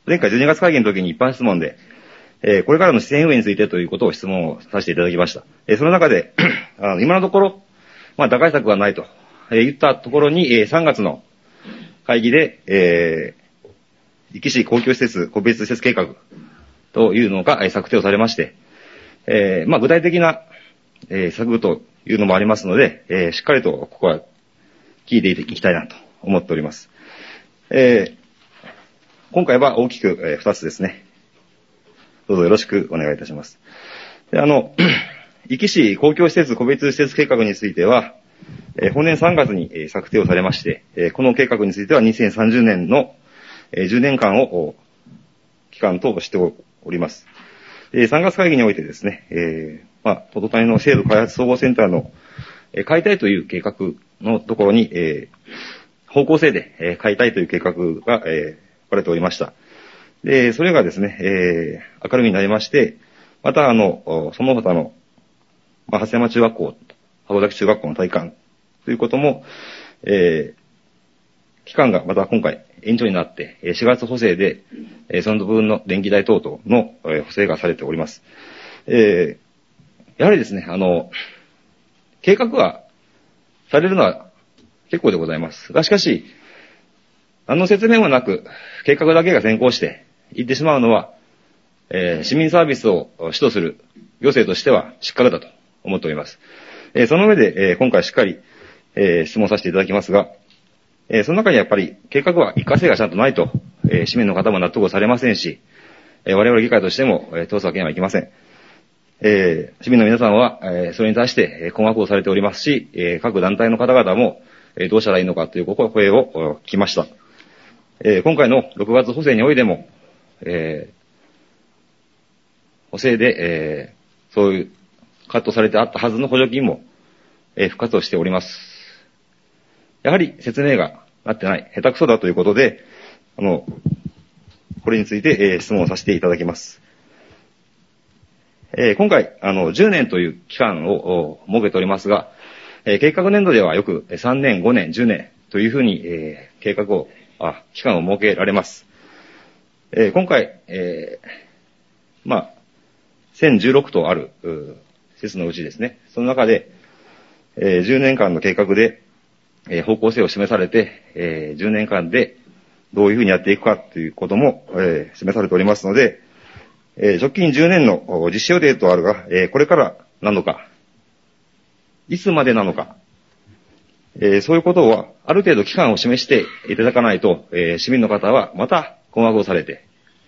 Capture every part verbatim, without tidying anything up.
前回じゅうにがつ会議の時に一般質問で、えー、これからの支援運営についてということを質問をさせていただきました。えー、その中で、あの今のところ、まあ、打開策がないと、えー、言ったところに、えー、さんがつの会議で、えー、壱岐市公共施設個別施設計画というのが、えー、策定をされまして、えー、まあ、具体的な、えー、策というのもありますので、えー、しっかりとここは聞いていきたいなと思っております。えー、今回は大きく、えー、ふたつですね。どうぞよろしくお願いいたします。で、あの、壱岐市公共施設個別施設計画については、えー、本年さんがつに、えー、策定をされまして、えー、この計画についてはにせんさんじゅうねんの、えー、じゅうねんかんを期間としております。えー、さんがつ会議においてですね、えー、まあ、都都会の制度開発総合センターの、えー、解体という計画のところに、えー、方向性で、えー、解体という計画が、えー、書かれておりました。で、それがですね、えー、明るみになりまして、また、あの、その他の、まあ、長谷山中学校、箱崎中学校の体感ということも、えー、期間がまた今回延長になって、しがつ補正で、その分の電気代等々の補正がされております。えー、やはりですね、あの、計画はされるのは結構でございますが、しかし、何の説明もなく、計画だけが先行して言ってしまうのは、えー、市民サービスを主とする行政としては失格だと思っております。えー、その上で、えー、今回しっかり、えー、質問させていただきますが、えー、その中にやっぱり計画は一過性がちゃんとないと、えー、市民の方も納得されませんし、えー、我々議会としても、えー、通すわけにはいきません。えー、市民の皆さんは、えー、それに対して、えー、困惑をされておりますし、えー、各団体の方々も、えー、どうしたらいいのかという声を聞きました。えー、今回のろくがつ補正においても、えー、補正で、えー、そういうカットされてあったはずの補助金も、えー、復活をしております。やはり説明がなってない、下手くそだということで、あの、これについて、えー、質問をさせていただきます。えー、今回、あの、じゅうねんという期間を設けておりますが、えー、計画年度ではよくさんねん、ごねん、じゅうねんというふうに、えー、計画を、あ、期間を設けられます。えー、今回、えー、まあ、せんじゅうろくとある、施設のうちですね、その中で、えー、じゅうねんかんの計画で、えー、方向性を示されて、えー、じゅうねんかんでどういうふうにやっていくかということも、えー、示されておりますので、えー、直近じゅうねんの実施予定とあるが、えー、これからなのか、いつまでなのか、えー、そういうことをある程度期間を示していただかないと、えー、市民の方はまた困惑をされて、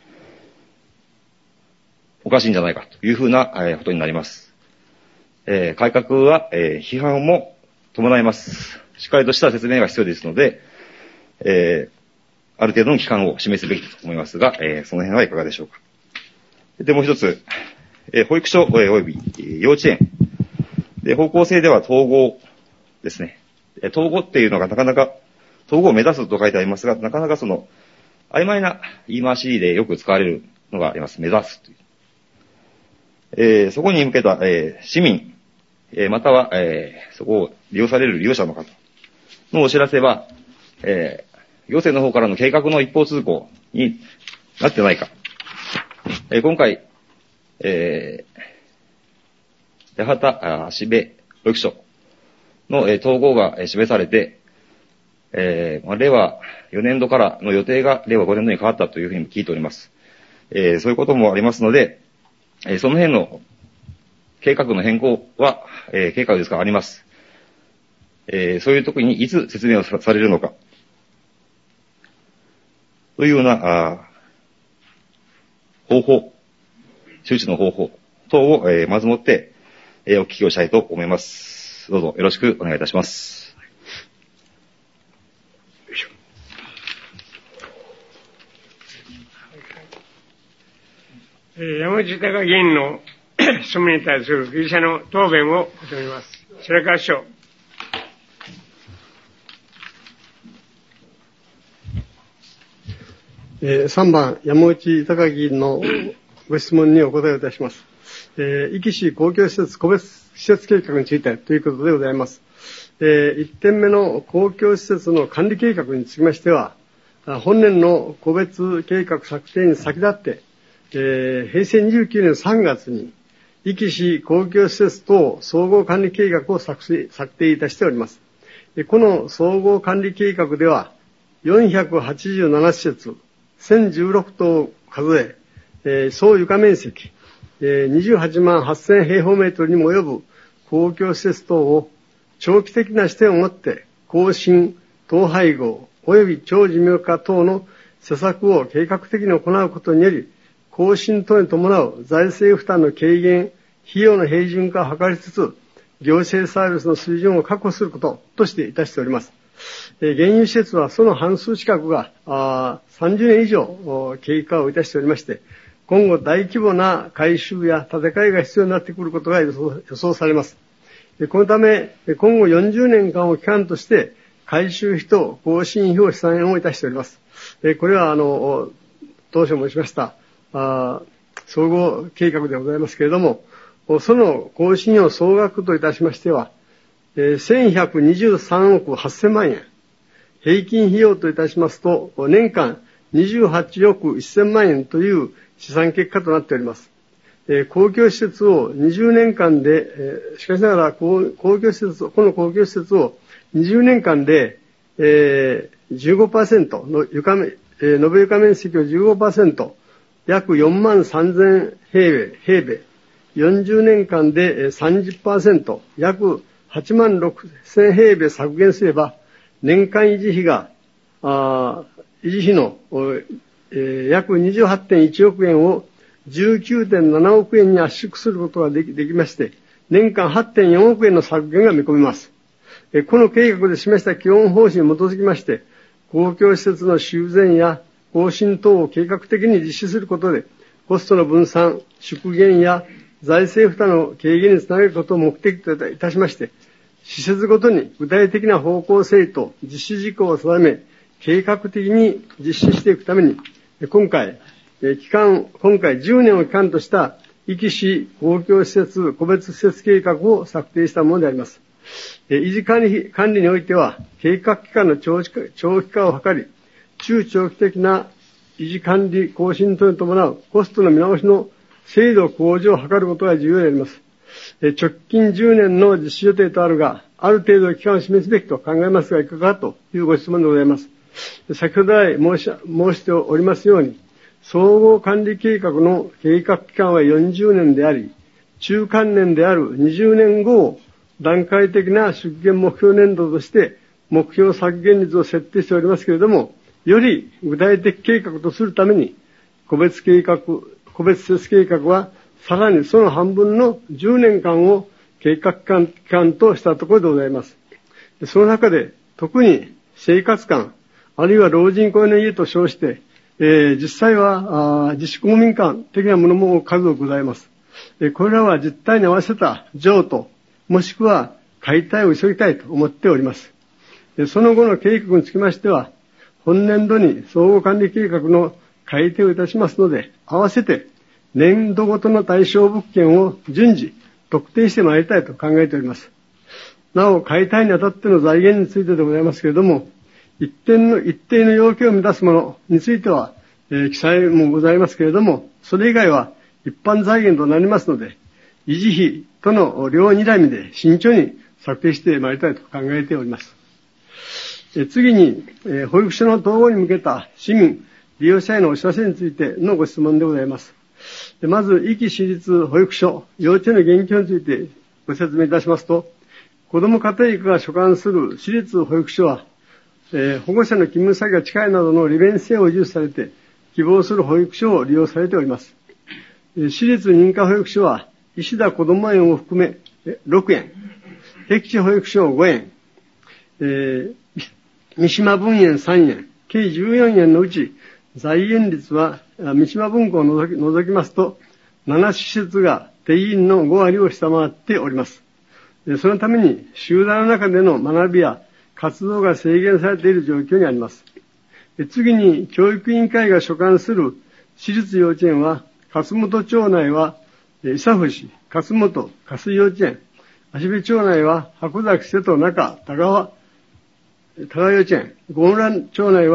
おかしいんじゃないかというふうな、えー、ことになります。えー、改革は、えー、批判も伴います。しっかりとした説明が必要ですので、えー、ある程度の期間を示すべきと思いますが、えー、その辺はいかがでしょうか。で、もう一つ、えー、保育所、えー、および幼稚園。で、方向性では統合ですね。統合っていうのがなかなか、統合を目指すと書いてありますが、なかなかその、曖昧な言い回しでよく使われるのがあります。目指すという。えー、そこに向けた、えー、市民、えー、または、えー、そこを利用される利用者の方のお知らせは、えー、行政の方からの計画の一方通行になってないか。えー、今回、えー、八幡、芦部保育所の、えー、統合が、えー、示されて、えーまあ、令和よねん度からの予定が令和ごねん度に変わったというふうに聞いております。えー、そういうこともありますので、えー、その辺の計画の変更は、えー、計画ですからあります。えー、そういう時にいつ説明を さ, されるのか。というような、あ方法、周知の方法等を、えー、まずもって、えー、お聞きをしたいと思います。どうぞよろしくお願いいたします。 えー、山口隆議員の質問に対する議者の答弁を求めます。白川秘書。 えー、さんばん、山口隆議員のご質問にお答えいたします。えー、壱岐市公共施設個別施設計画についてということでございます。えー、いってんめの公共施設の管理計画につきましては、 本年の個別計画策定に先立って、えー、平成にじゅうきゅうねんさんがつに、壱岐市公共施設等総合管理計画を作成、策定いたしております。この総合管理計画では、よんひゃくはちじゅうなな施設、せんじゅうろく棟を数え、えー、総床面積、えー、にじゅうはちまんはっせん平方メートルにも及ぶ公共施設等を長期的な視点を持って、更新、統廃合、及び長寿命化等の施策を計画的に行うことにより、更新等に伴う財政負担の軽減、費用の平準化を図りつつ、行政サービスの水準を確保することとしていたしております。えー、現有施設はその半数近くがあさんじゅうねん以上経過をいたしておりまして、今後大規模な改修や建て替えが必要になってくることが予想、予想されます。このため、今後よんじゅうねんかんを期間として、改修費と更新費を試算をいたしております。これは、あの、当初申しました、あ総合計画でございますけれども、その更新費用総額といたしましては、せんひゃくにじゅうさんおくはっせんまんえん。平均費用といたしますと、年間にじゅうはちおくせんまんえんという試算結果となっております。公共施設をにじゅうねんかんで、しかしながら公共施設、この公共施設をにじゅうねんかんで、えー、じゅうごパーセント の床面、えー、延べ床面積を じゅうごパーセント、約よんまんさんぜん平米、平米、よんじゅうねんかんで さんじゅっパーセント、約はちまんろくせん平米削減すれば、年間維持費が、あ維持費の、えー、約 にじゅうはちてんいちおくえんを じゅうきゅうてんななおくえんに圧縮することができ、できまして、年間 はちてんよんおくえんの削減が見込めます。この計画で示した基本方針に基づきまして、公共施設の修繕や更新等を計画的に実施することで、コストの分散、縮減や財政負担の軽減につなげることを目的といたしまして、施設ごとに具体的な方向性と実施事項を定め、計画的に実施していくために、今回、期間、今回じゅうねんを期間とした壱岐市公共施設個別施設計画を策定したものであります。維持管理、管理においては、計画期間の長期化、長期化を図り、中長期的な維持管理更新等に伴うコストの見直しの精度向上を図ることが重要であります。直近じゅうねんの実施予定とあるが、ある程度の期間を示すべきと考えますが、いかがかというご質問でございます。先ほど来申し、申しておりますように、総合管理計画の計画期間はよんじゅうねんであり、中間年であるにじゅうねんごを段階的な出現目標年度として目標削減率を設定しておりますけれども、より具体的計画とするために、個別計画、個別施設計画はさらにその半分のじゅうねんかんを計画期間、期間としたところでございます。その中で特に生活館、あるいは老人公の家と称して、えー、実際は自粛公民館的なものも数多くございます。えー、これらは実態に合わせた譲渡、もしくは解体を急ぎたいと思っております。でその後の計画につきましては、本年度に総合管理計画の改定をいたしますので、合わせて年度ごとの対象物件を順次特定してまいりたいと考えております。なお、解体にあたっての財源についてでございますけれども、一定の、一定の要件を満たすものについては、えー、記載もございますけれども、それ以外は一般財源となりますので、維持費との両睨みで慎重に策定してまいりたいと考えております。えー、次に、えー、保育所の統合に向けた市民、利用者へのお知らせについてのご質問でございます。でまず、壱岐市立保育所、幼稚園の現況についてご説明いたしますと、子ども家庭育が所管する市立保育所は、えー、保護者の勤務先が近いなどの利便性を重視されて、希望する保育所を利用されております。えー、市立認可保育所は、石田こども園を含めろくえん、僻地保育所ごえん、えー、三島分園さんえん、計じゅうよんえんのうち、財源率は三島分校を除き、除きますと、なな施設が定員のごわりを下回っております。そのために、集団の中での学びや活動が制限されている状況にあります。次に、教育委員会が所管する私立幼稚園は、勝本町内は、伊佐府市、勝本、加水幼稚園、芦部町内は、箱崎、瀬戸、中、田川、田川幼稚園、郷村町内は、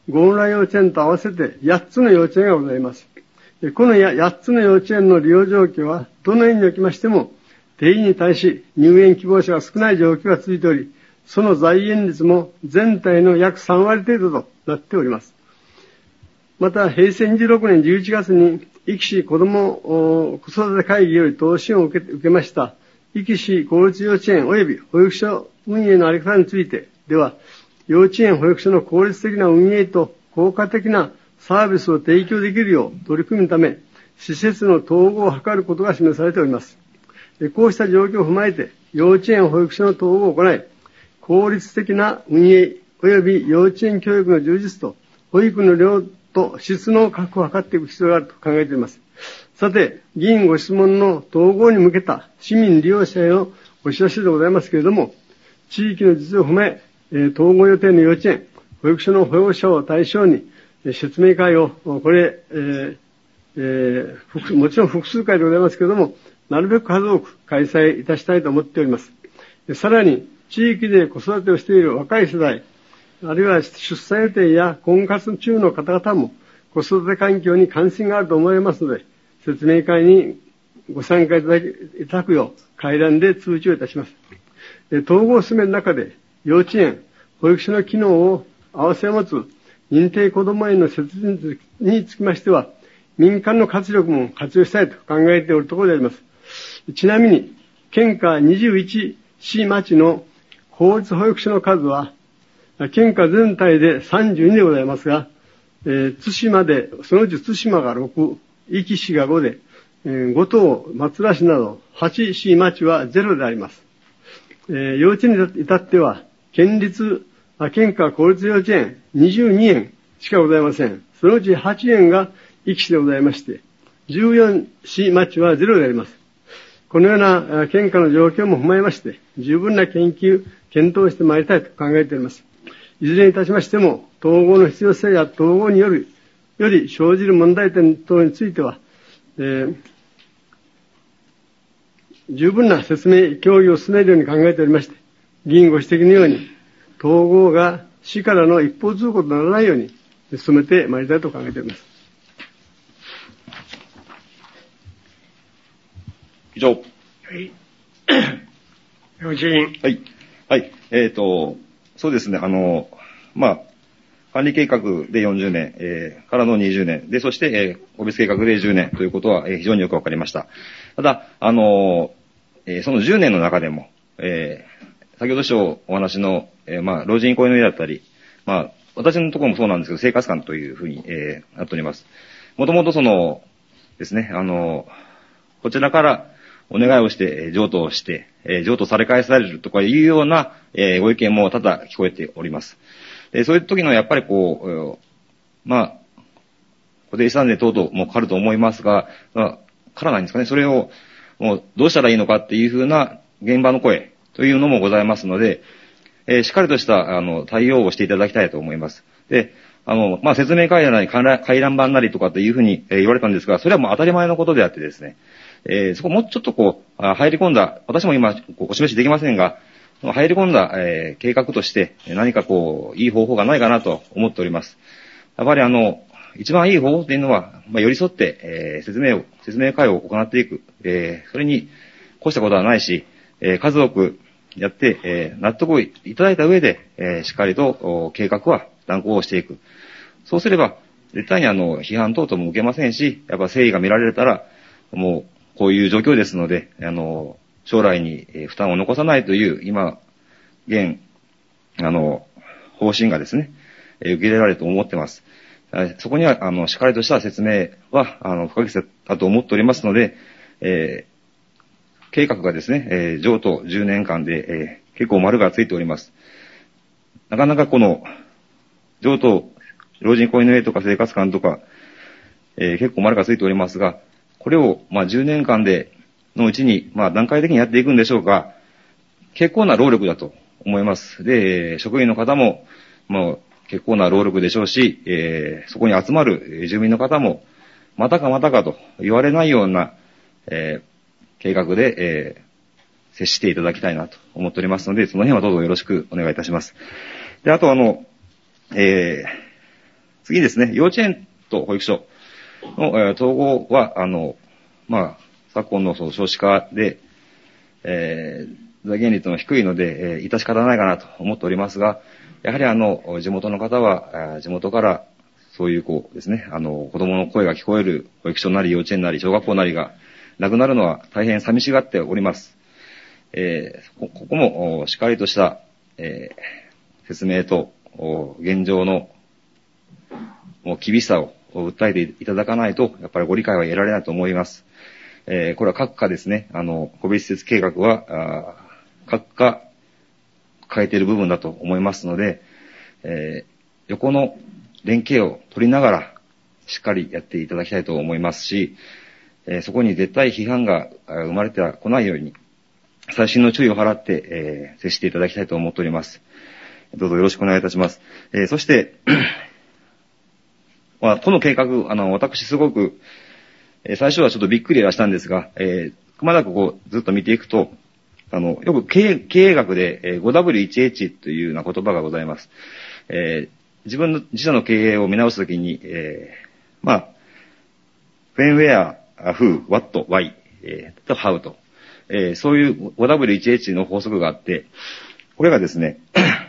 郷村幼稚園と合わせてやっつの幼稚園がございます。このやっつの幼稚園の利用状況は、どの園におきましても、定員に対し入園希望者が少ない状況が続いており、その在園率も全体の約さんわり程度となっております。また、平成にじゅうろくねんじゅういちがつに、壱岐市子ども子育て会議より答申を受け、受けました、壱岐市公立幼稚園及び保育所運営のあり方についてでは、幼稚園保育所の効率的な運営と効果的なサービスを提供できるよう取り組むため、施設の統合を図ることが示されております。こうした状況を踏まえて、幼稚園保育所の統合を行い、効率的な運営及び幼稚園教育の充実と保育の量と質の確保を図っていく必要があると考えております。さて、議員ご質問の統合に向けた市民利用者へのお知らせでございますけれども、地域の実情を踏まえ、統合予定の幼稚園、保育所の保護者を対象に説明会を、これ、えーえー、もちろん複数回でございますけれども、なるべく数多く開催いたしたいと思っております。さらに、地域で子育てをしている若い世代、あるいは出産予定や婚活中の方々も子育て環境に関心があると思われますので、説明会にご参加いただき、いただくよう、回覧で通知をいたします。統合を進める中で、幼稚園、保育所の機能を併せ持つ認定こども園の設立につきましては、民間の活力も活用したいと考えておるところであります。ちなみに、県下にじゅういち市町の公立保育所の数は、県下全体でさんじゅうにでございますが、えー、対馬で、そのうち対馬がろく、壱岐市がごで、えー、五島、松浦市などはち市町はゼロであります。えー、幼稚園に至っては、県立、あ県下公立幼稚園にじゅうにえんしかございません。そのうちはちえんが壱岐市でございまして、じゅうよん市町はゼロであります。このような県下の状況も踏まえまして、十分な研究、検討してまいりたいと考えております。いずれにいたしましても、統合の必要性や統合による、より生じる問題点等については、えー、十分な説明、協議を進めるように考えておりまして、議員ご指摘のように、統合が市からの一方通行とならないように進めてまいりたいと考えております。 以上。 はい。幼稚園。 はい。はい。えっ、ー、と、そうですね、あの、まあ、管理計画でよんじゅうねん、えー、からのにじゅうねん、で、そして、えー、個別計画でじゅうねんということは、えー、非常によくわかりました。ただ、あの、えー、そのじゅうねんの中でも、えー、先ほど師匠お話の、えー、まあ、老人公園の家だったり、まあ、私のところもそうなんですけど、生活館というふうに、えー、なっております。もともとその、ですね、あの、こちらからお願いをして、譲渡をして、えー、譲渡され返されるとかいうような、えー、ご意見も多々聞こえております。えー、そういう時のやっぱりこう、まあ、固定資産税等々もかかると思いますが、まあ、からないんですかね。それを、もうどうしたらいいのかっていうふうな現場の声というのもございますので、えー、しっかりとした、あの、対応をしていただきたいと思います。で、あの、まあ、説明会なり、回覧板なりとかっていうふうに、えー、言われたんですが、それはもう当たり前のことであってですね、えー、そこもうちょっとこう、入り込んだ、私も今お示しできませんが、入り込んだ、えー、計画として何かこう、いい方法がないかなと思っております。やっぱりあの、一番いい方法っていうのは、まあ、寄り添って、えー、説明を、説明会を行っていく。えー、それに、越したことはないし、えー、数多くやって、えー、納得をいただいた上で、えー、しっかりと計画は断行をしていく。そうすれば、絶対にあの、批判等々も受けませんし、やっぱ誠意が見られたら、もう、こういう状況ですので、あの、将来に負担を残さないという、今、現、あの、方針がですね、受け入れられると思っています。そこには、あの、しっかりとした説明は、あの、不可欠だと思っておりますので、えー、計画がですね、えー、譲渡じゅうねんかんで、えー、結構丸がついております。なかなかこの、譲渡、老人公園の家とか生活館とか、えー、結構丸がついておりますが、これを、まあ、じゅうねんかんで、のうちに、まあ、段階的にやっていくんでしょうが、結構な労力だと思います。で、職員の方も、まあ、結構な労力でしょうし、えー、そこに集まる住民の方も、またかまたかと言われないような、えー、計画で、えー、接していただきたいなと思っておりますので、その辺はどうぞよろしくお願いいたします。で、あとあの、えー、 次ですね、幼稚園と保育所の、えー、統合は、あの、まあ、昨今のその少子化で、えー、財源率の低いので、えー、致し方ないかなと思っておりますが、やはりあの、地元の方は、地元から、そういうこうですね、あの、子供の声が聞こえる保育所なり幼稚園なり小学校なりがなくなるのは大変寂しがっております。えー、こ, ここもしっかりとした、えー、説明と現状のもう厳しさを訴えていただかないと、やっぱりご理解は得られないと思います。えー、これは各課ですね、あの、個別施設計画は、各課変えている部分だと思いますので、えー、横の連携を取りながらしっかりやっていただきたいと思いますし、えー、そこに絶対批判が生まれてはこないように、細心の注意を払って、えー、接していただきたいと思っております。どうぞよろしくお願いいたします。えー、そして、まあ、この計画、あの、私すごく、えー、最初はちょっとびっくりはしたんですが、えー、くまなくこうずっと見ていくと、あの、よく経営、経営学で、えー、ファイブダブリューワンエイチ というような言葉がございます。えー、自分の自社の経営を見直すときに、えー、まあ、when, where, who, what, why, えー、と how と、えー、そういう ファイブダブリューワンエイチ の法則があって、これがですね、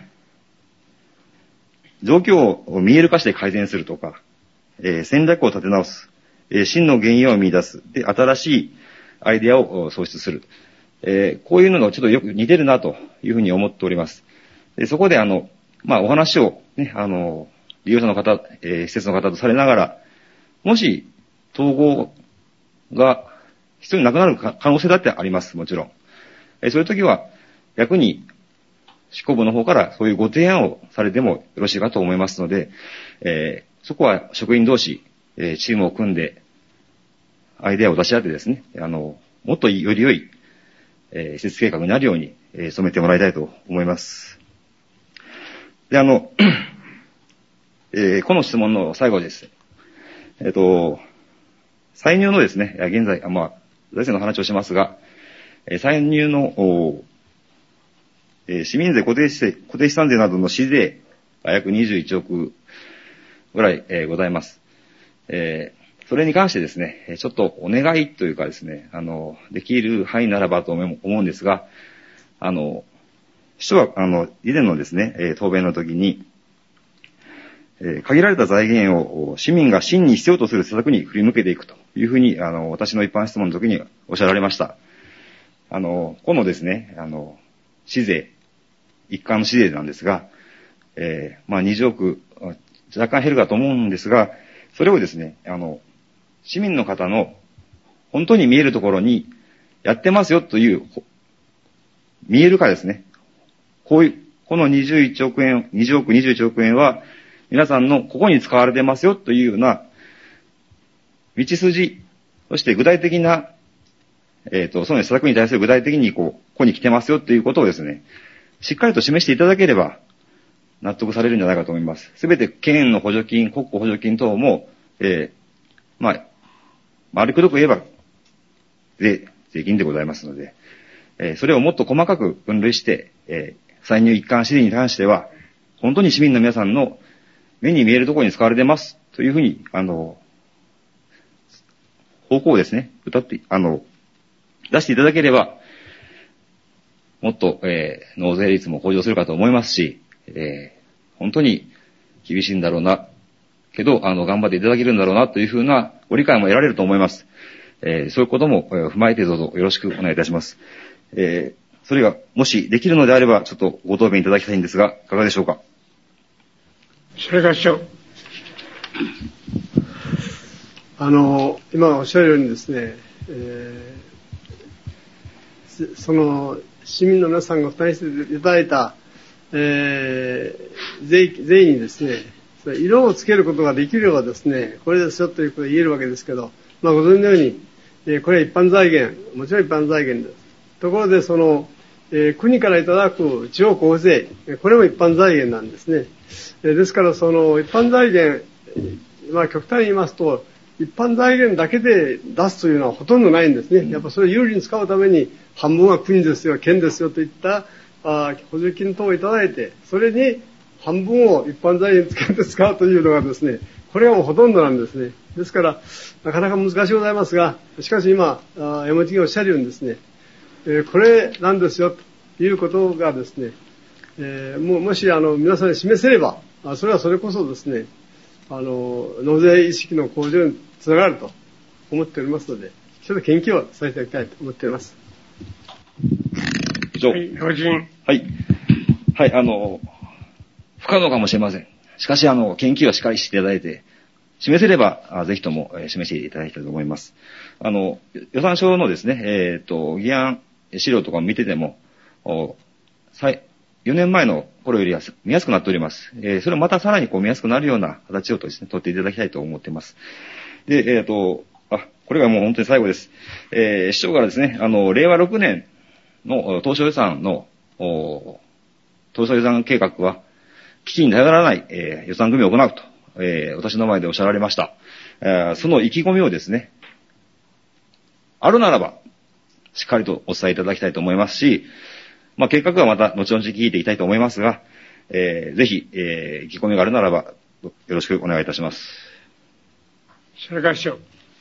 状況を見える化して改善するとか、えー、戦略を立て直す、えー、真の原因を見出す、で、新しいアイデアを創出する。えー、こういうのがちょっとよく似てるなというふうに思っております。で、そこであの、まあ、お話をね、あの、利用者の方、えー、施設の方とされながら、もし、統合が必要になくなる可能性だってあります、もちろん。えー、そういう時は、逆に、執行部の方からそういうご提案をされてもよろしいかと思いますので、えー、そこは職員同士、えー、チームを組んで、アイデアを出し合ってですね、あの、もっとより良い、えー、施設計画になるように、えー、努めてもらいたいと思います。で、あの、えー、この質問の最後です。えっ、ー、と、歳入のですね、現在、まあ、財政の話をしますが、えー、歳入の、えー、市民税固定資、固定資産税などの市税が約にじゅういちおくぐらい、えー、ございます。えー、それに関してですね、ちょっとお願いというかですね、あの、できる範囲ならばと思うんですが、あの、市長は、あの、以前のですね、えー、答弁の時に、えー、限られた財源を市民が真に必要とする施策に振り向けていくというふうに、あの、私の一般質問の時におっしゃられました。あの、このですね、あの、市税、一貫の市税なんですが、えー、まあにじゅうおく、若干減るかと思うんですが、それをですね、あの、市民の方の本当に見えるところにやってますよという、見えるかですね。こういう、このにじゅういちおくえん、にじゅうおく、にじゅういちおくえんは皆さんのここに使われてますよというような道筋、そして具体的な、えっと、その施策に対する具体的にこう、ここに来てますよということをですね、しっかりと示していただければ納得されるんじゃないかと思います。すべて県の補助金、国庫補助金等も、えー、まあ、丸くどく言えば税、税金でございますので、えー、それをもっと細かく分類して、えー、歳入一貫市税に関しては、本当に市民の皆さんの目に見えるところに使われてますというふうに、あの、方向をですね、歌って、あの、出していただければ、もっと、えー、納税率も向上するかと思いますし、えー、本当に厳しいんだろうな、けど、あの、頑張っていただけるんだろうなというふうなご理解も得られると思います。えー、そういうことも、えー、踏まえてどうぞよろしくお願いいたします。えー、それがもしできるのであれば、ちょっとご答弁いただきたいんですが、いかがでしょうか。 それから市長。 あの、今おっしゃるようにですね、えー、その、市民の皆さんが負担していただいた、えー、税、税にですね、色をつけることができればですね、これですよということが言えるわけですけど、まあご存知のように、えー、これは一般財源、もちろん一般財源です。ところでその、えー、国からいただく地方交付税、これも一般財源なんですね。えー、ですからその一般財源、まあ極端に言いますと、一般財源だけで出すというのはほとんどないんですね。やっぱそれを有利に使うために半分は国ですよ、県ですよといったあ補助金等をいただいて、それに半分を一般財源に使って使うというのがですね、これがもうほとんどなんですね。ですから、なかなか難しいございますが、しかし今、山本議員おっしゃるようにですね、えー、これなんですよ、ということがですね、えー、も, もしあの皆さんに示せれば、それはそれこそですね、あの納税意識の向上につながると思っておりますので、ちょっと研究をさせていただきたいと思っております。 以上。 はい、法人。 はい。はい、あの、不可能かもしれません。しかし、あの、研究はしっかりしていただいて、示せれば、ぜひとも、えー、示していただきたいと思います。あの、予算書のですね、えっ、ー、と、議案資料とかを見てても、およねんまえの頃よりは見やすくなっております。えー、それをまたさらにこう見やすくなるような形をですね、取っていただきたいと思っています。で、えっ、ー、と、あ、これがもう本当に最後です。えー、市長からですね、あの、れいわろくねんの当初予算の、当初予算計画は、危機に頼らない、えー、予算組みを行うと、えー、私の前でおっしゃられました。えー、その意気込みをですね、あるならば、しっかりとお伝えいただきたいと思いますし、まあ、計画はまた後々聞いていきたいと思いますが、えー、ぜひ、えー、意気込みがあるならば、よろしくお願いいたします。 白川市長。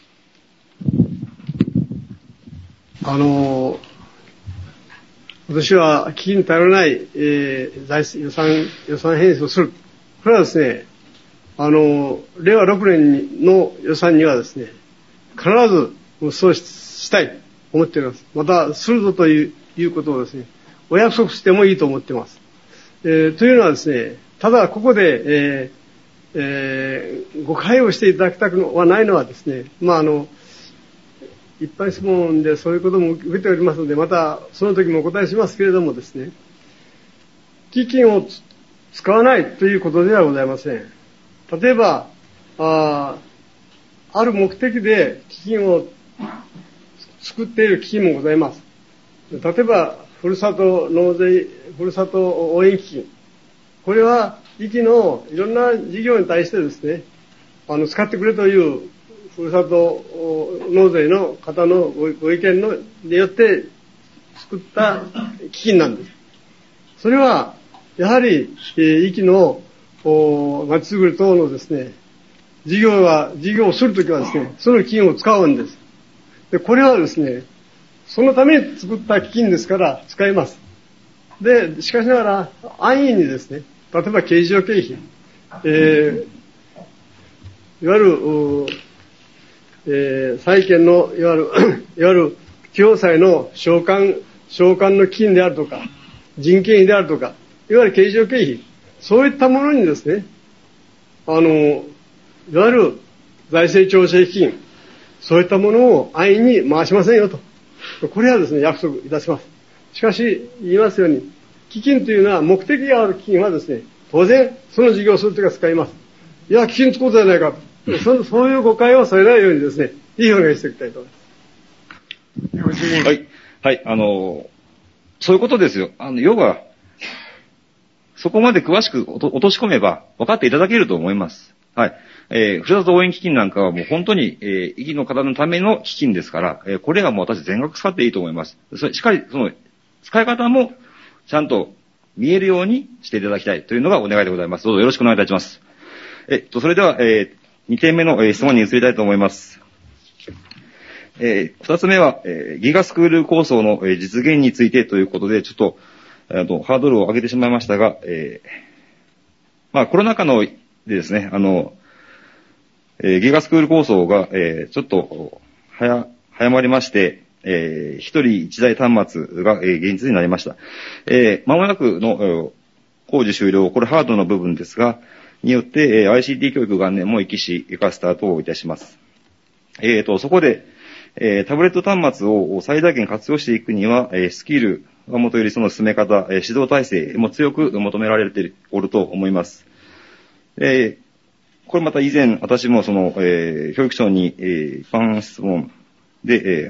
あの、私は危機に頼らない、えー、財予算、予算編成をする。これはですね、あの、れいわろくねんの予算にはですね、必ずそうしたいと思っております。また、するぞという、いうことをですね、お約束してもいいと思っています。えー、というのはですね、ただここで、えーえー、誤解をしていただきたくはないのはですね、まああの、一般質問でそういうことも受けておりますので、またその時もお答えしますけれどもですね、基金を使わないということではございません。例えば、あ, ある目的で基金を作っている基金もございます。例えば、ふるさと納税、ふるさと応援基金。これは、壱岐のいろんな事業に対してですね、あの、使ってくれというふるさと納税の方のご意見のによって作った基金なんです。それは、やはり、えー、壱岐のまちづくり等のですね、事業は、事業をするときはですね、その基金を使うんです。で、これはですね、そのために作った基金ですから使います。で、しかしながら、安易にですね、例えば経常経費、えー、いわゆる、えー、債券の、いわゆる、いわゆる、共済の償還、償還の基金であるとか、人件費であるとか、いわゆる経常経費、そういったものにですね、あの、いわゆる財政調整基金、そういったものを安易に回しませんよと。これはですね、約束いたします。しかし、言いますように、基金というのは目的がある基金はですね、当然、その事業をするときは使います。いや、基金使うじゃないかと。そ, そういう誤解をされないようにですね、いいお願いしていきたいと思います。 はい。はい。あの、そういうことですよ。あの、要は、そこまで詳しく落とし込めば分かっていただけると思います。はい。えー、ふるさと応援基金なんかはもう本当に、えー、意義の方のための基金ですから、えー、これがもう私全額使っていいと思います。それしっかり、その、使い方もちゃんと見えるようにしていただきたいというのがお願いでございます。どうぞよろしくお願いいたします。えっと、それでは、えー、にてんめの、えー、質問に移りたいと思います。えー、ふたつめは、えー、ギガスクール構想の、えー、実現についてということで、ちょっと、あと、ハードルを上げてしまいましたが、えー、まあ、コロナ禍の、でですね、あの、えー、ギガスクール構想が、えー、ちょっと、早、早まりまして、えー、一人一台端末が、えー、現実になりました。えー、間もなくの、えー、工事終了、これハードの部分ですが、によって、えー、アイシーティー 教育元年も行きし、生かスタートをいたします。えーと、そこで、えー、タブレット端末を最大限活用していくには、えー、スキルがもとよりその進め方、えー、指導体制も強く求められておると思います。えーこれまた以前、私もその、えー、教育省に、えー、一般質問で、え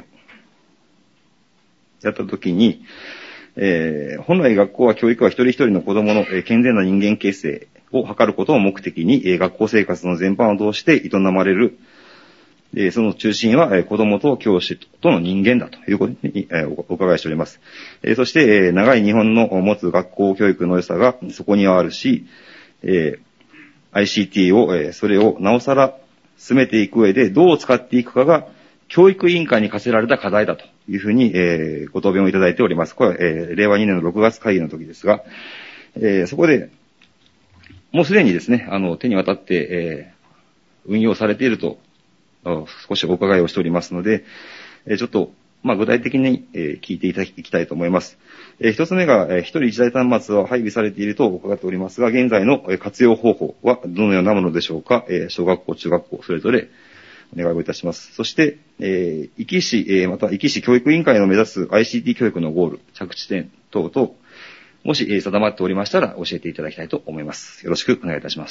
ー、やったときに、えー、本来学校は教育は一人一人の子供の、えー、健全な人間形成を図ることを目的に、えー、学校生活の全般を通して営まれる、えー、その中心は、えー、子供と教師との人間だということに、えー、お, お伺いしております。えー、そして、えー、長い日本の持つ学校教育の良さがそこにはあるし、 えー、アイシーティー を、えー、それをなおさら進めていく上でどう使っていくかが教育委員会に課せられた課題だというふうに、えー、ご答弁をいただいております。これは、えー、れいわにねんのろくがつ会議の時ですが、えー、そこで、もうすでにですね、あの、手に渡って、えー、運用されていると、少しお伺いをしておりますので、えー、ちょっと、まあ、具体的に、えー、聞いていただきたいと思います。えー、一つ目が、えー、一人一台端末は配備されていると伺っておりますが、現在の活用方法はどのようなものでしょうか。えー、小学校、中学校、それぞれお願いをいたします。そして、えー、壱岐市、えー、また壱岐市教育委員会の目指す アイシーティー 教育のゴール、着地点等々、もし、えー、定まっておりましたら教えていただきたいと思います。よろしくお願いいたします。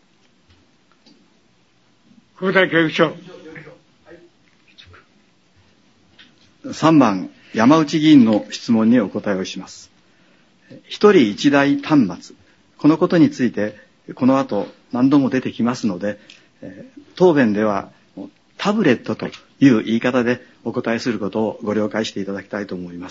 国田教育長。 さんばん、山内議員の質問にお答えをします。一人一台端末、このことについて、この後何度も出てきますので、答弁ではタブレットという言い方でお答えすることをご了解していただきたいと思います。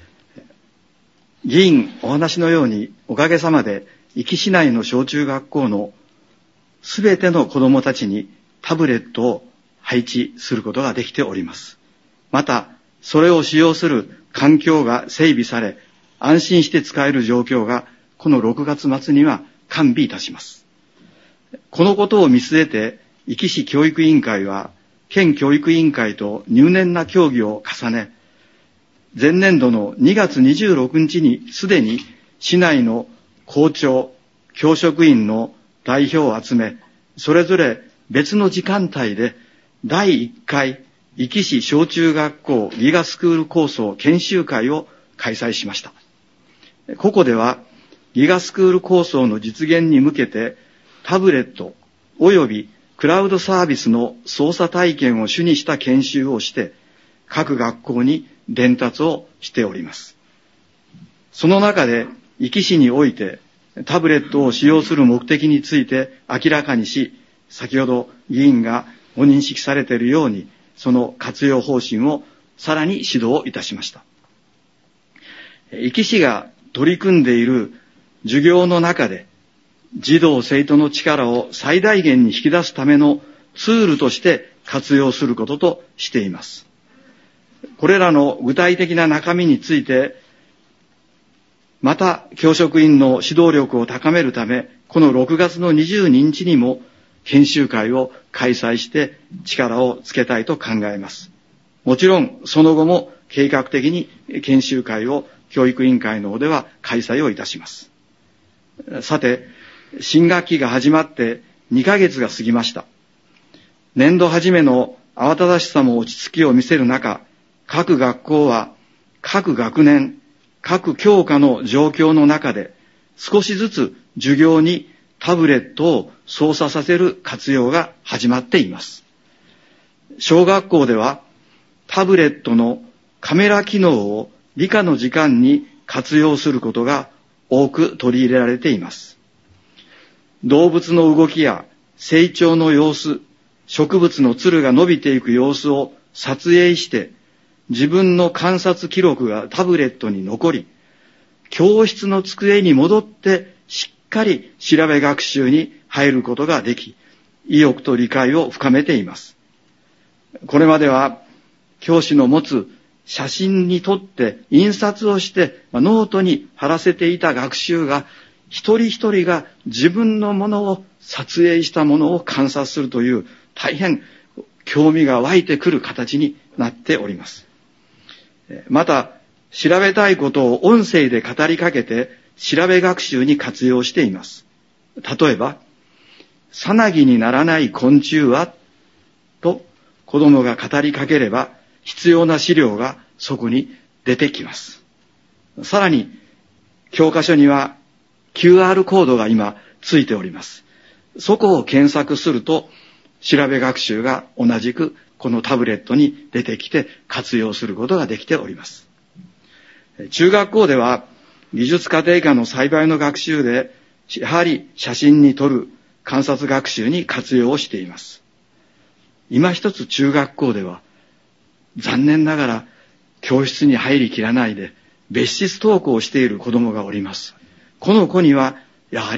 議員お話のように、おかげさまで壱岐市内の小中学校のすべての子どもたちにタブレットを配置することができております。また、それを使用する環境が整備され、安心して使える状況がこのろくがつ末には完備いたします。このことを見据えて、壱岐市教育委員会は、県教育委員会と入念な協議を重ね、前年度のにがつにじゅうろくにちにすでに市内の校長、教職員の代表を集め、それぞれ別の時間帯でだいいっかい壱岐市小中学校ギガスクール構想研修会を開催しました。ここではギガスクール構想の実現に向けてタブレット及びクラウドサービスの操作体験を主にした研修をして各学校に伝達をしております。その中で壱岐市においてタブレットを使用する目的について明らかにし、先ほど議員がご認識されているように、その活用方針をさらに指導いたしました。壱岐市が取り組んでいる授業の中で、児童生徒の力を最大限に引き出すためのツールとして活用することとしています。これらの具体的な中身について、また教職員の指導力を高めるため、このろくがつのにじゅうににちにも研修会を開催して力をつけたいと考えます。もちろんその後も計画的に研修会を教育委員会の方では開催をいたします。さて、新学期が始まってにかげつが過ぎました。年度初めの慌ただしさも落ち着きを見せる中、各学校は各学年、各教科の状況の中で少しずつ授業にタブレットを操作させる活用が始まっています。小学校ではタブレットのカメラ機能を理科の時間に活用することが多く取り入れられています。動物の動きや成長の様子、植物のつるが伸びていく様子を撮影して自分の観察記録がタブレットに残り、教室の机に戻ってしっかり調べ学習に入ることができ、意欲と理解を深めています。これまでは教師の持つ写真に撮って印刷をしてノートに貼らせていた学習が、一人一人が自分のものを撮影したものを観察するという大変興味が湧いてくる形になっております。また、調べたいことを音声で語りかけて調べ学習に活用しています。例えば、さなぎにならない昆虫はと子供が語りかければ必要な資料がそこに出てきます。さらに、教科書には キューアール コードが今ついております。そこを検索すると調べ学習が同じくこのタブレットに出てきて活用することができております。中学校では技術家庭科の栽培の学習でやはり写真に撮る観察学習に活用をしています。今一つ中学校では残念ながら教室に入りきらないで別室登校をしている子どもがおります。この子にはやはり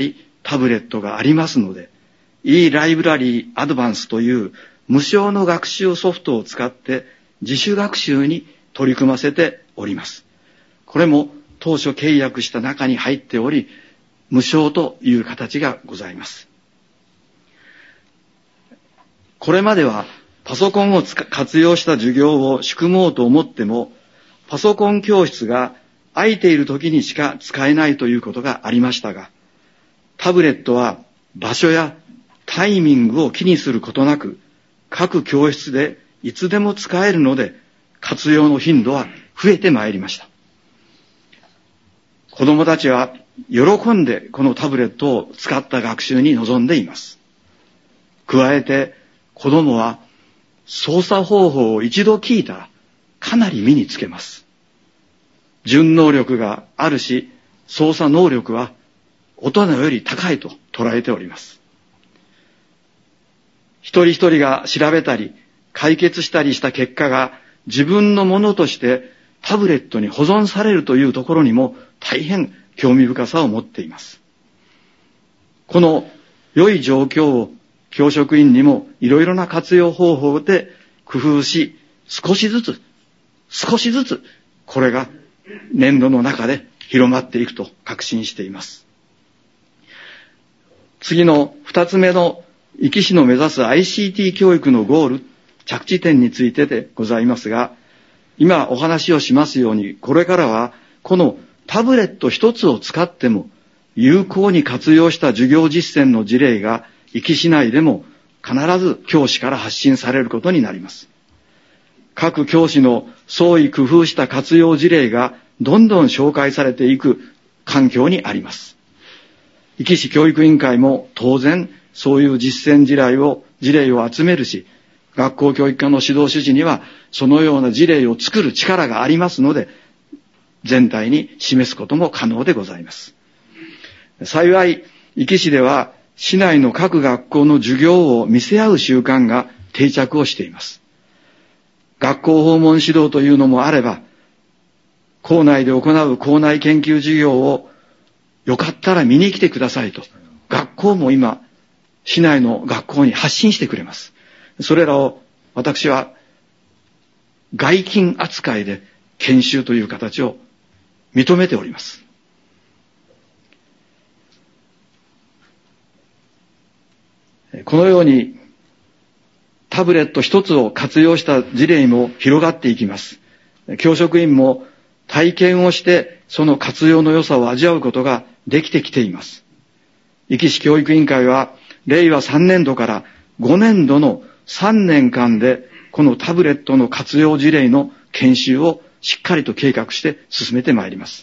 タブレットがありますので、e ライブラリーアドバンスという無償の学習ソフトを使って自主学習に取り組ませております。これも当初契約した中に入っており、無償という形がございます。これまではパソコンを活用した授業を仕組もうと思っても、パソコン教室が空いている時にしか使えないということがありましたが、タブレットは場所やタイミングを気にすることなく、各教室でいつでも使えるので、活用の頻度は増えてまいりました。子どもたちは喜んでこのタブレットを使った学習に臨んでいます。加えて子どもは操作方法を一度聞いたらかなり身につけます。順能力があるし、操作能力は大人より高いと捉えております。一人一人が調べたり解決したりした結果が自分のものとしてタブレットに保存されるというところにも大変興味深さを持っています。この良い状況を教職員にもいろいろな活用方法で工夫し、少しずつ、少しずつこれが年度の中で広まっていくと確信しています。次の二つ目の壱岐市の目指す アイシーティー 教育のゴール、着地点についてでございますが、今お話をしますように、これからはこのタブレット一つを使っても有効に活用した授業実践の事例が壱岐市内でも必ず教師から発信されることになります。各教師の創意工夫した活用事例がどんどん紹介されていく環境にあります。壱岐市教育委員会も当然そういう実践事例を、事例を集めるし、学校教育課の指導主事にはそのような事例を作る力がありますので、全体に示すことも可能でございます。幸い、壱岐市では市内の各学校の授業を見せ合う習慣が定着をしています。学校訪問指導というのもあれば、校内で行う校内研究授業をよかったら見に来てくださいと、学校も今、市内の学校に発信してくれます。それらを私は外勤扱いで研修という形を認めております。このようにタブレット一つを活用した事例も広がっていきます。教職員も体験をしてその活用の良さを味わうことができてきています。壱岐市教育委員会は令和さんねん度からごねん度のさんねんかんでこのタブレットの活用事例の研修をしっかりと計画して進めてまいります。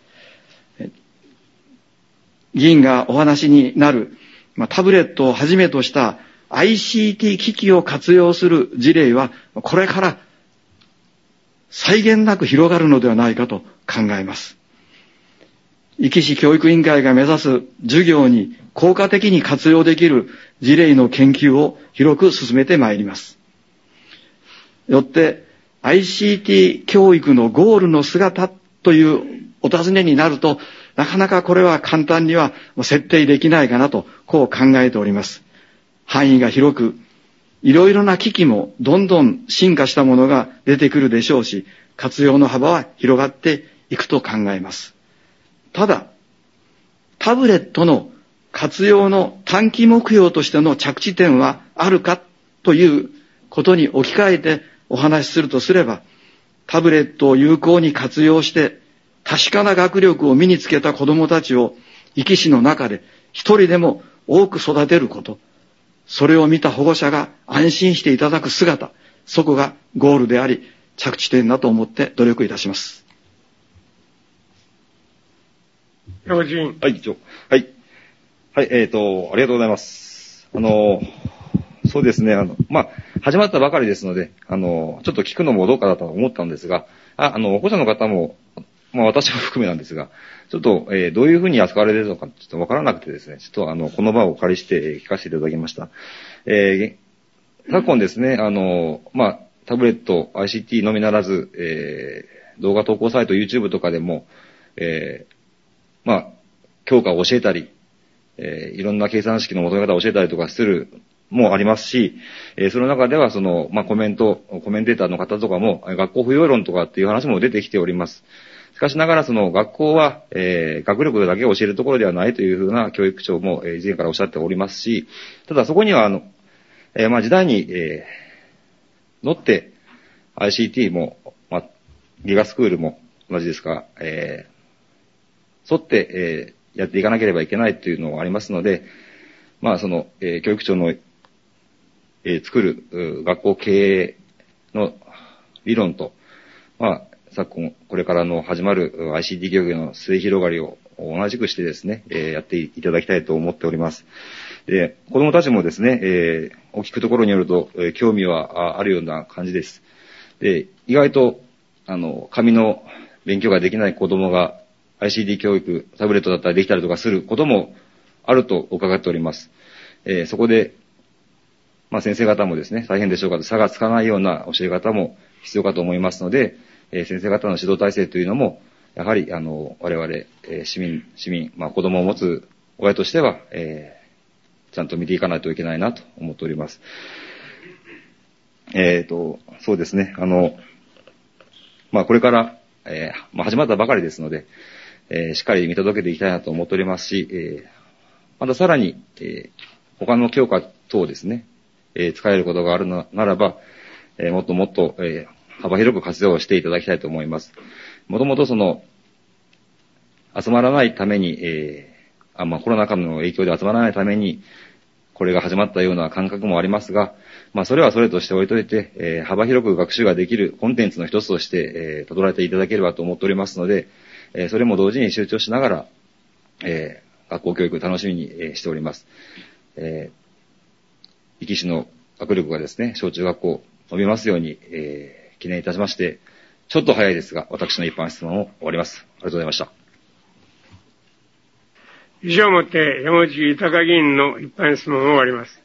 議員がお話になる、まあ、タブレットをはじめとした アイシーティー 機器を活用する事例はこれから際限なく広がるのではないかと考えます。壱岐市教育委員会が目指す授業に効果的に活用できる事例の研究を広く進めてまいります。よって アイシーティー 教育のゴールの姿というお尋ねになると、なかなかこれは簡単には設定できないかなとこう考えております。範囲が広く、いろいろな機器もどんどん進化したものが出てくるでしょうし、活用の幅は広がっていくと考えます。ただ、タブレットの活用の短期目標としての着地点はあるかということに置き換えてお話しするとすれば、タブレットを有効に活用して確かな学力を身につけた子どもたちを壱岐市の中で一人でも多く育てること、それを見た保護者が安心していただく姿、そこがゴールであり着地点だと思って努力いたします。 はい、 はい。はい、えっと、ありがとうございます。あの、そうですね、あの、まあ、始まったばかりですので、あの、ちょっと聞くのもどうかだと思ったんですが、あ、あの、保護者の方も、まあ、私も含めなんですが、ちょっと、えー、どういうふうに扱われているのか、ちょっとわからなくてですね、ちょっとあの、この場をお借りして聞かせていただきました。えー、昨今ですね、あの、まあ、タブレット、アイシーティー のみならず、えー、動画投稿サイト、YouTube とかでも、えー、まあ、教科を教えたり、 えー、いろんな計算式の求め方を教えたりとかするもありますし、えー、その中ではその、まあ、コメント、コメンテーターの方とかも、学校不要論とかっていう話も出てきております。しかしながらその学校は、えー、学力だけを教えるところではないというふうな教育長も、えー、以前からおっしゃっておりますし、ただそこにはあの、えー、まあ、時代に、えー、乗って アイシーティー も、まあ、ギガスクールも同じですが、えー、沿って、えー、やっていかなければいけないというのがありますので、まあ、その、えー、教育長の、えー、作る学校経営の理論と、まあ、昨今、これからの始まる アイシーティー 教育の末広がりを同じくしてですね、えー、やっていただきたいと思っております。で、子供たちもですね、えー、お聞くところによると、えー、興味はあるような感じです。で、意外と、あの、紙の勉強ができない子供が アイシーティー 教育、タブレットだったらできたりとかすることもあると伺っております。えー、そこで、まあ先生方もですね、大変でしょうかと差がつかないような教え方も必要かと思いますので、えー、先生方の指導体制というのも、やはり、あの、我々、えー、市民、市民、まあ子供を持つ親としては、えー、ちゃんと見ていかないといけないなと思っております。えっと、そうですね、あの、まあこれから、えー、まあ始まったばかりですので、えー、しっかり見届けていきたいなと思っておりますし、えー、またさらに、えー、他の教科等ですね、えー、使えることがあるのならば、えー、もっともっと、えー幅広く活用していただきたいと思います。もともとその、集まらないために、えー、あまあ、コロナ禍の影響で集まらないために、これが始まったような感覚もありますが、まあ、それはそれとして置いといて、えー、幅広く学習ができるコンテンツの一つとして、えー、捉えていただければと思っておりますので、えー、それも同時に集中しながら、えー、学校教育楽しみに、えー、しております。えー、壱岐市の学力がですね、小中学校伸びますように、えー記念いたしまして、ちょっと早いですが、私の一般質問を終わります。ありがとうございました。 以上をもって山内豊議員の一般質問を終わります。